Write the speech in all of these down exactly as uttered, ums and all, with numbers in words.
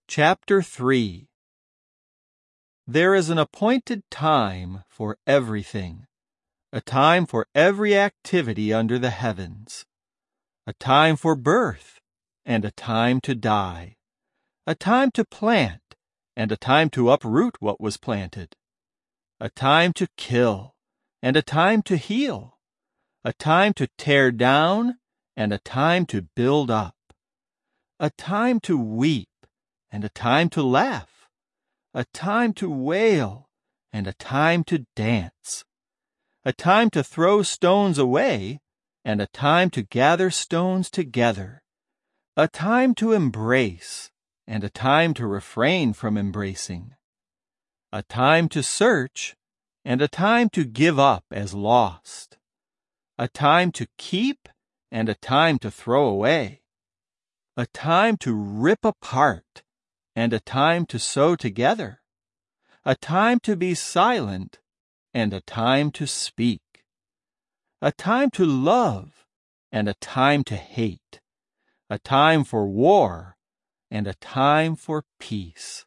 Chapter three. There is an appointed time for everything, a time for every activity under the heavens, a time for birth and a time to die, a time to plant and a time to uproot what was planted, a time to kill and a time to heal, a time to tear down and a time to build up, a time to weep and a time to laugh, a time to wail and a time to dance, a time to throw stones away and a time to gather stones together, a time to embrace and a time to refrain from embracing, a time to search and a time to give up as lost, a time to keep and a time to throw away, a time to rip apart and a time to sew together, a time to be silent and a time to speak, a time to love and a time to hate, a time for war and a time for peace.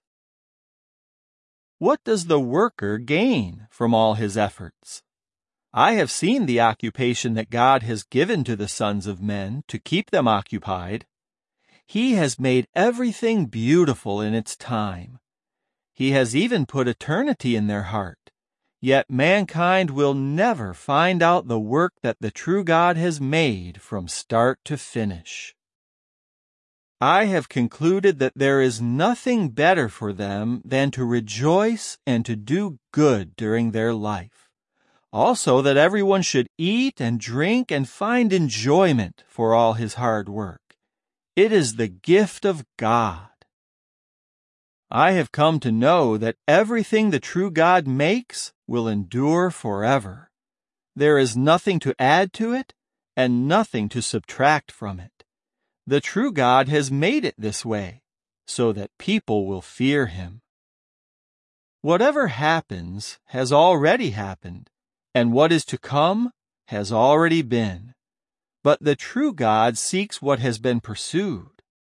What does the worker gain from all his efforts? I have seen the occupation that God has given to the sons of men to keep them occupied. He has made everything beautiful in its time. He has even put eternity in their heart. Yet mankind will never find out the work that the true God has made from start to finish. I have concluded that there is nothing better for them than to rejoice and to do good during their life. Also that everyone should eat and drink and find enjoyment for all his hard work. It is the gift of God. I have come to know that everything the true God makes will endure forever. There is nothing to add to it and nothing to subtract from it. The true God has made it this way, so that people will fear him. Whatever happens has already happened, and what is to come has already been. But the true God seeks what has been pursued.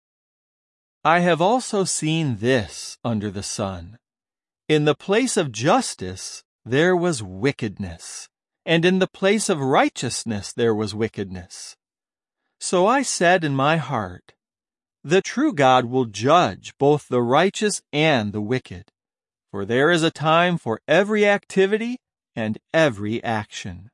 I have also seen this under the sun. In the place of justice there was wickedness, and in the place of righteousness there was wickedness. So I said in my heart, the true God will judge both the righteous and the wicked, for there is a time for every activity and every action.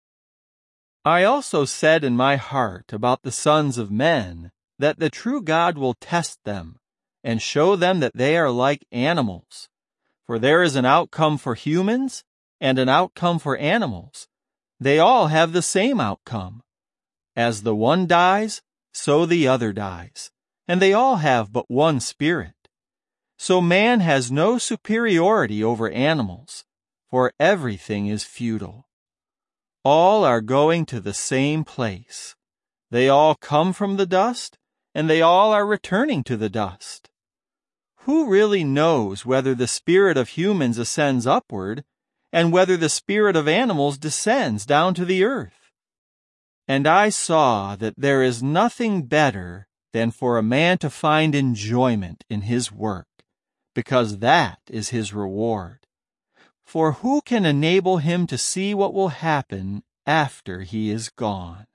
I also said in my heart about the sons of men that the true God will test them and show them that they are like animals. For there is an outcome for humans and an outcome for animals. They all have the same outcome. As the one dies, so the other dies, and they all have but one spirit. So man has no superiority over animals, for everything is futile. All are going to the same place. They all come from the dust, and they all are returning to the dust. Who really knows whether the spirit of humans ascends upward, and whether the spirit of animals descends down to the earth? And I saw that there is nothing better than for a man to find enjoyment in his work, because that is his reward. For who can enable him to see what will happen after he is gone?